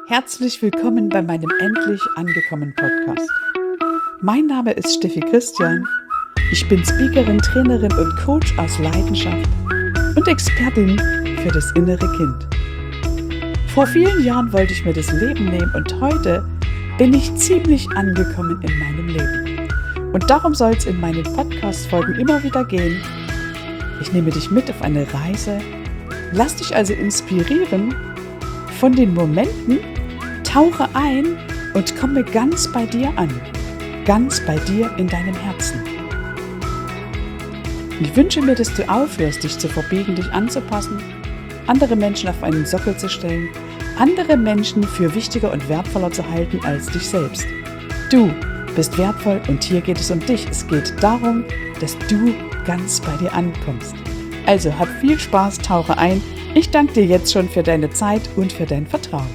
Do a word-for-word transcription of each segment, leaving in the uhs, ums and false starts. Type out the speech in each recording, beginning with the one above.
Herzlich willkommen bei meinem Endlich angekommen Podcast. Mein Name ist Steffi Christian. Ich bin Speakerin, Trainerin und Coach aus Leidenschaft und Expertin für das innere Kind. Vor vielen Jahren wollte ich mir das Leben nehmen und heute bin ich ziemlich angekommen in meinem Leben. Und darum soll es in meinen Podcast-Folgen immer wieder gehen. Ich nehme dich mit auf eine Reise, lass dich also inspirieren von den Momenten, tauche ein und komme ganz bei dir an, ganz bei dir in deinem Herzen. Ich wünsche mir, dass du aufhörst, dich zu verbiegen, dich anzupassen, andere Menschen auf einen Sockel zu stellen, andere Menschen für wichtiger und wertvoller zu halten als dich selbst. Du bist wertvoll und hier geht es um dich. Es geht darum, dass du ganz bei dir ankommst. Also hab viel Spaß, tauche ein. Ich danke dir jetzt schon für deine Zeit und für dein Vertrauen.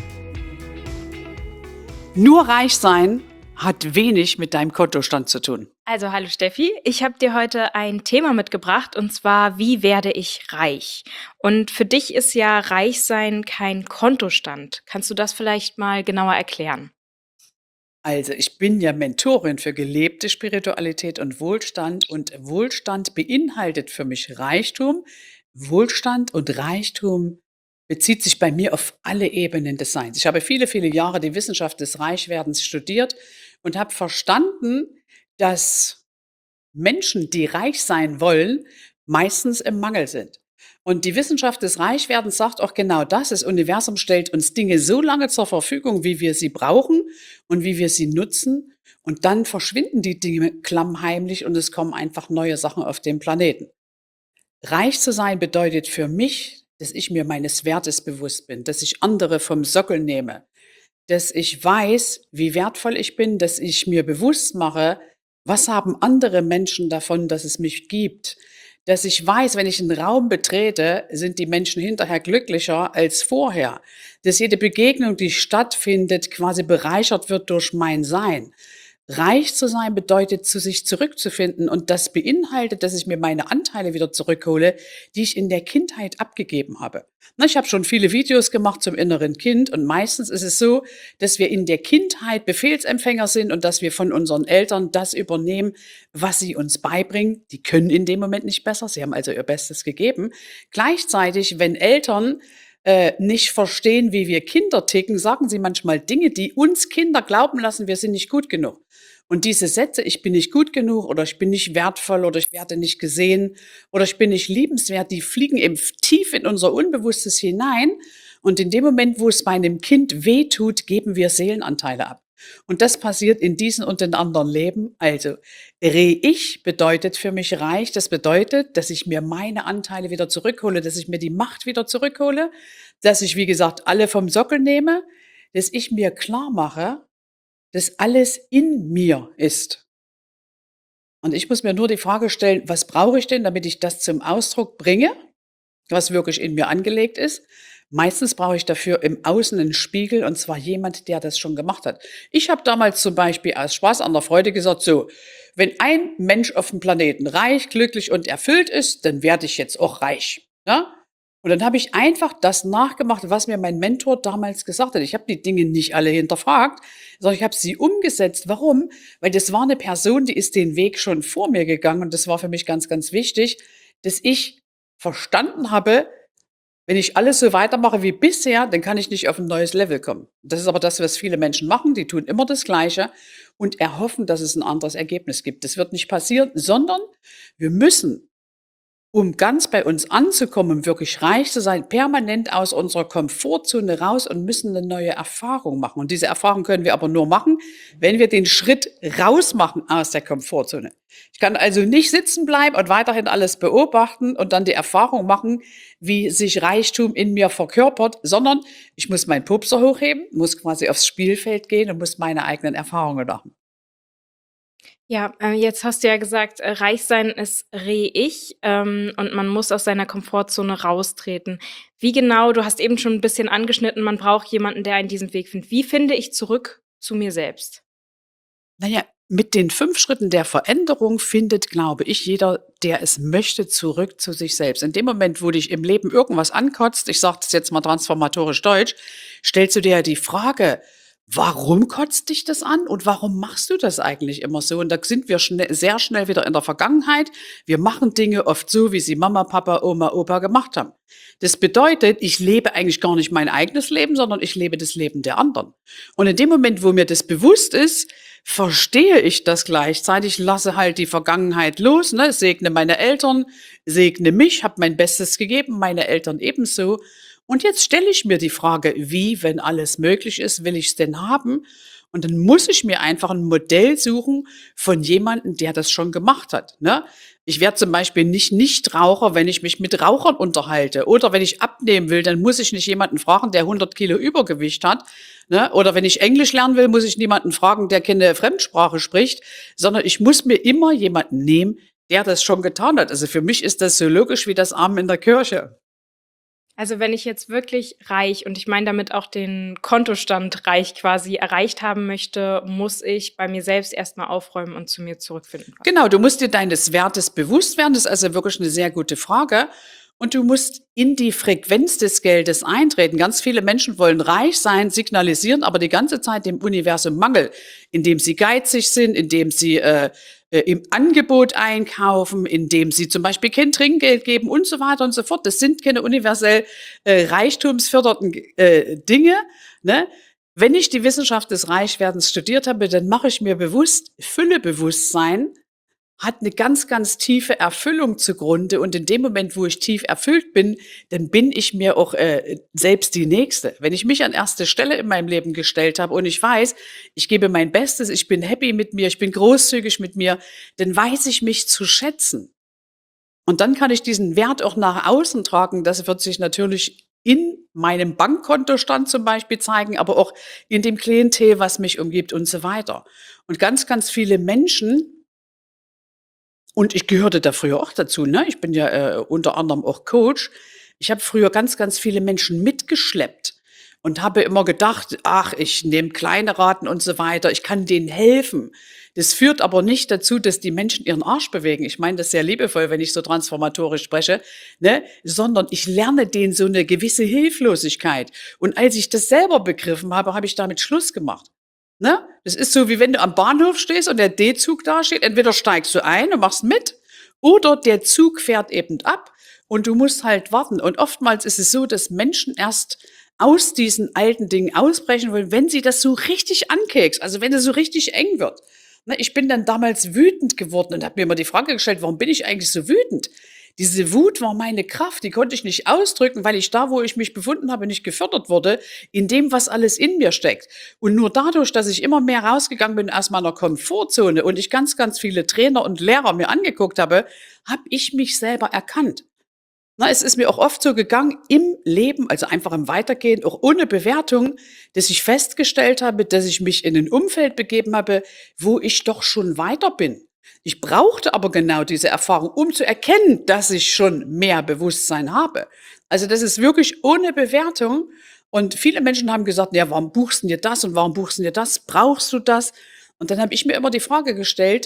Nur reich sein hat wenig mit deinem Kontostand zu tun. Also hallo Steffi, ich habe dir heute ein Thema mitgebracht und zwar, wie werde ich reich? Und für dich ist ja Reichsein kein Kontostand. Kannst du das vielleicht mal genauer erklären? Also ich bin ja Mentorin für gelebte Spiritualität und Wohlstand und Wohlstand beinhaltet für mich Reichtum. Wohlstand und Reichtum bezieht sich bei mir auf alle Ebenen des Seins. Ich habe viele, viele Jahre die Wissenschaft des Reichwerdens studiert und habe verstanden, dass Menschen, die reich sein wollen, meistens im Mangel sind. Und die Wissenschaft des Reichwerdens sagt auch genau das. Das Universum stellt uns Dinge so lange zur Verfügung, wie wir sie brauchen und wie wir sie nutzen. Und dann verschwinden die Dinge klammheimlich und es kommen einfach neue Sachen auf den Planeten. Reich zu sein bedeutet für mich, dass ich mir meines Wertes bewusst bin, dass ich andere vom Sockel nehme, dass ich weiß, wie wertvoll ich bin, dass ich mir bewusst mache, was haben andere Menschen davon, dass es mich gibt, dass ich weiß, wenn ich einen Raum betrete, sind die Menschen hinterher glücklicher als vorher, dass jede Begegnung, die stattfindet, quasi bereichert wird durch mein Sein. Reich zu sein bedeutet, zu sich zurückzufinden und das beinhaltet, dass ich mir meine Anteile wieder zurückhole, die ich in der Kindheit abgegeben habe. Na, ich habe schon viele Videos gemacht zum inneren Kind und meistens ist es so, dass wir in der Kindheit Befehlsempfänger sind und dass wir von unseren Eltern das übernehmen, was sie uns beibringen. Die können in dem Moment nicht besser, sie haben also ihr Bestes gegeben. Gleichzeitig, wenn Eltern äh, nicht verstehen, wie wir Kinder ticken, sagen sie manchmal Dinge, die uns Kinder glauben lassen, wir sind nicht gut genug. Und diese Sätze, ich bin nicht gut genug oder ich bin nicht wertvoll oder ich werde nicht gesehen oder ich bin nicht liebenswert, die fliegen eben tief in unser Unbewusstes hinein. Und in dem Moment, wo es bei einem Kind wehtut, geben wir Seelenanteile ab. Und das passiert in diesen und den anderen Leben. Also Re-Ich bedeutet für mich reich. Das bedeutet, dass ich mir meine Anteile wieder zurückhole, dass ich mir die Macht wieder zurückhole, dass ich, wie gesagt, alle vom Sockel nehme, dass ich mir klar mache, dass alles in mir ist. Und ich muss mir nur die Frage stellen, was brauche ich denn, damit ich das zum Ausdruck bringe, was wirklich in mir angelegt ist? Meistens brauche ich dafür im Außen einen Spiegel, und zwar jemand, der das schon gemacht hat. Ich habe damals zum Beispiel aus Spaß an der Freude gesagt, so, wenn ein Mensch auf dem Planeten reich, glücklich und erfüllt ist, dann werde ich jetzt auch reich. Ja? Und dann habe ich einfach das nachgemacht, was mir mein Mentor damals gesagt hat. Ich habe die Dinge nicht alle hinterfragt, sondern ich habe sie umgesetzt. Warum? Weil das war eine Person, die ist den Weg schon vor mir gegangen. Und das war für mich ganz, ganz wichtig, dass ich verstanden habe, wenn ich alles so weitermache wie bisher, dann kann ich nicht auf ein neues Level kommen. Das ist aber das, was viele Menschen machen. Die tun immer das Gleiche und erhoffen, dass es ein anderes Ergebnis gibt. Das wird nicht passieren, sondern wir müssen, um ganz bei uns anzukommen, wirklich reich zu sein, permanent aus unserer Komfortzone raus und müssen eine neue Erfahrung machen. Und diese Erfahrung können wir aber nur machen, wenn wir den Schritt raus machen aus der Komfortzone. Ich kann also nicht sitzen bleiben und weiterhin alles beobachten und dann die Erfahrung machen, wie sich Reichtum in mir verkörpert, sondern ich muss meinen Pupser hochheben, muss quasi aufs Spielfeld gehen und muss meine eigenen Erfahrungen machen. Ja, äh, jetzt hast du ja gesagt, äh, reich sein ist Re-Ich ähm, und man muss aus seiner Komfortzone raustreten. Wie genau, du hast eben schon ein bisschen angeschnitten, man braucht jemanden, der einen diesen Weg findet. Wie finde ich zurück zu mir selbst? Naja, mit den fünf Schritten der Veränderung findet, glaube ich, jeder, der es möchte, zurück zu sich selbst. In dem Moment, wo dich im Leben irgendwas ankotzt, ich sage das jetzt mal transformatorisch deutsch, stellst du dir ja die Frage: „Warum kotzt dich das an und warum machst du das eigentlich immer so?“ Und da sind wir schne sehr schnell wieder in der Vergangenheit. Wir machen Dinge oft so, wie sie Mama, Papa, Oma, Opa gemacht haben. Das bedeutet, ich lebe eigentlich gar nicht mein eigenes Leben, sondern ich lebe das Leben der anderen. Und in dem Moment, wo mir das bewusst ist, verstehe ich das gleichzeitig, lasse halt die Vergangenheit los, ne, segne meine Eltern, segne mich, habe mein Bestes gegeben, meine Eltern ebenso. Und jetzt stelle ich mir die Frage: „Wie, wenn alles möglich ist, will ich's denn haben?“ Und dann muss ich mir einfach ein Modell suchen von jemandem, der das schon gemacht hat, ne? Ich werde zum Beispiel nicht Nichtraucher, wenn ich mich mit Rauchern unterhalte. Oder wenn ich abnehmen will, dann muss ich nicht jemanden fragen, der hundert Kilo Übergewicht hat, ne? Oder wenn ich Englisch lernen will, muss ich niemanden fragen, der keine Fremdsprache spricht, sondern ich muss mir immer jemanden nehmen, der das schon getan hat. Also, für mich ist das so logisch wie das Amen in der Kirche. Also, wenn ich jetzt wirklich reich und ich meine damit auch den Kontostand reich quasi erreicht haben möchte, muss ich bei mir selbst erst mal aufräumen und zu mir zurückfinden quasi. Genau, du musst dir deines Wertes bewusst werden. Das ist also wirklich eine sehr gute Frage. Und du musst in die Frequenz des Geldes eintreten. Ganz viele Menschen wollen reich sein, signalisieren aber die ganze Zeit dem Universum Mangel, indem sie geizig sind, indem sie äh, äh, im Angebot einkaufen, indem sie zum Beispiel kein Trinkgeld geben und so weiter und so fort. Das sind keine universell äh, reichtumsförderten äh, Dinge. Ne? Wenn ich die Wissenschaft des Reichwerdens studiert habe, dann mache ich mir bewusst, Füllebewusstsein hat eine ganz, ganz tiefe Erfüllung zugrunde. Und in dem Moment, wo ich tief erfüllt bin, dann bin ich mir auch äh, selbst die Nächste. Wenn ich mich an erste Stelle in meinem Leben gestellt habe und ich weiß, ich gebe mein Bestes, ich bin happy mit mir, ich bin großzügig mit mir, dann weiß ich mich zu schätzen. Und dann kann ich diesen Wert auch nach außen tragen. Das wird sich natürlich in meinem Bankkontostand zum Beispiel zeigen, aber auch in dem Klientel, was mich umgibt und so weiter. Und ganz, ganz viele Menschen, und ich gehörte da früher auch dazu, ne? Ich bin ja äh, unter anderem auch Coach. Ich habe früher ganz, ganz viele Menschen mitgeschleppt und habe immer gedacht, ach, ich nehme kleine Raten und so weiter, ich kann denen helfen. Das führt aber nicht dazu, dass die Menschen ihren Arsch bewegen. Ich meine das sehr liebevoll, wenn ich so transformatorisch spreche, ne? Sondern ich lerne denen so eine gewisse Hilflosigkeit. Und als ich das selber begriffen habe, habe ich damit Schluss gemacht. Ne? Das ist so, wie wenn du am Bahnhof stehst und der D-Zug da steht. Entweder steigst du ein und machst mit oder der Zug fährt eben ab und du musst halt warten. Und oftmals ist es so, dass Menschen erst aus diesen alten Dingen ausbrechen wollen, wenn sie das so richtig ankekst, also wenn es so richtig eng wird. Ne, ich bin dann damals wütend geworden und habe mir immer die Frage gestellt, warum bin ich eigentlich so wütend? Diese Wut war meine Kraft, die konnte ich nicht ausdrücken, weil ich da, wo ich mich befunden habe, nicht gefördert wurde, in dem, was alles in mir steckt. Und nur dadurch, dass ich immer mehr rausgegangen bin aus meiner Komfortzone und ich ganz, ganz viele Trainer und Lehrer mir angeguckt habe, habe ich mich selber erkannt. Na, es ist mir auch oft so gegangen im Leben, also einfach im Weitergehen, auch ohne Bewertung, dass ich festgestellt habe, dass ich mich in ein Umfeld begeben habe, wo ich doch schon weiter bin. Ich brauchte aber genau diese Erfahrung, um zu erkennen, dass ich schon mehr Bewusstsein habe. Also das ist wirklich ohne Bewertung. Und viele Menschen haben gesagt, ja, warum buchst du dir das und warum buchst du dir das? Brauchst du das? Und dann habe ich mir immer die Frage gestellt,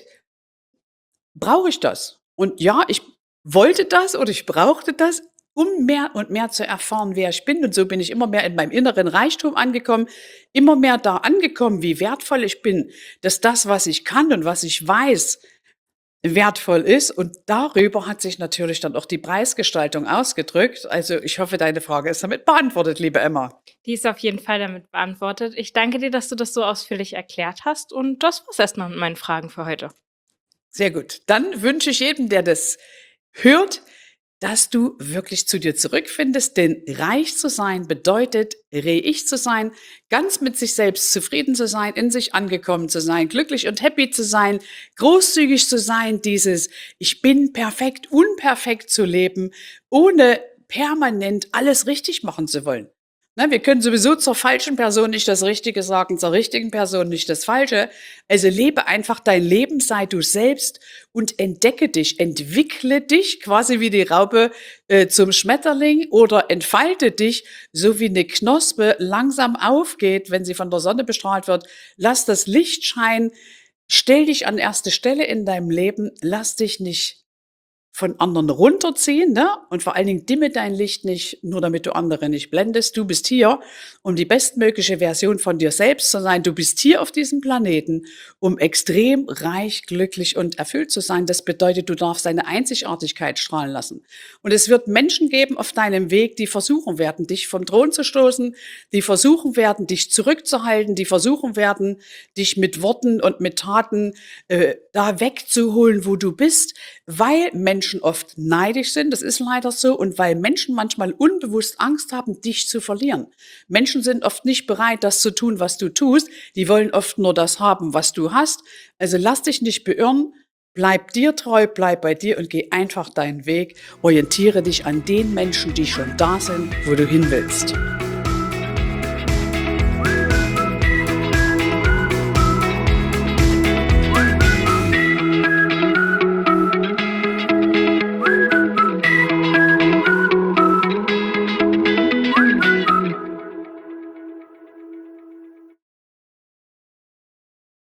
brauche ich das? Und ja, ich wollte das oder ich brauchte das, um mehr und mehr zu erfahren, wer ich bin. Und so bin ich immer mehr in meinem inneren Reichtum angekommen, immer mehr da angekommen, wie wertvoll ich bin, dass das, was ich kann und was ich weiß, wertvoll ist. Und darüber hat sich natürlich dann auch die Preisgestaltung ausgedrückt. Also ich hoffe, deine Frage ist damit beantwortet, liebe Emma. Die ist auf jeden Fall damit beantwortet. Ich danke dir, dass du das so ausführlich erklärt hast und das war's erst mal mit meinen Fragen für heute. Sehr gut. Dann wünsche ich jedem, der das hört, dass du wirklich zu dir zurückfindest, denn reich zu sein bedeutet, re-ich zu sein, ganz mit sich selbst zufrieden zu sein, in sich angekommen zu sein, glücklich und happy zu sein, großzügig zu sein, dieses ich bin perfekt, unperfekt zu leben, ohne permanent alles richtig machen zu wollen. Ne, wir können sowieso zur falschen Person nicht das Richtige sagen, zur richtigen Person nicht das Falsche. Also lebe einfach dein Leben, sei du selbst und entdecke dich, entwickle dich quasi wie die Raupe äh, zum Schmetterling oder entfalte dich, so wie eine Knospe langsam aufgeht, wenn sie von der Sonne bestrahlt wird. Lass das Licht scheinen, stell dich an erste Stelle in deinem Leben, lass dich nicht von anderen runterziehen, ne? Und vor allen Dingen dimme dein Licht nicht, nur damit du andere nicht blendest. Du bist hier, um die bestmögliche Version von dir selbst zu sein. Du bist hier auf diesem Planeten, um extrem reich, glücklich und erfüllt zu sein. Das bedeutet, du darfst deine Einzigartigkeit strahlen lassen. Und es wird Menschen geben auf deinem Weg, die versuchen werden, dich vom Thron zu stoßen, die versuchen werden, dich zurückzuhalten, die versuchen werden, dich mit Worten und mit Taten äh, da wegzuholen, wo du bist, weil Menschen oft neidisch sind, das ist leider so, und weil Menschen manchmal unbewusst Angst haben, dich zu verlieren. Menschen sind oft nicht bereit, das zu tun, was du tust. Die wollen oft nur das haben, was du hast. Also lass dich nicht beirren, bleib dir treu, bleib bei dir und geh einfach deinen Weg. Orientiere dich an den Menschen, die schon da sind, wo du hin willst.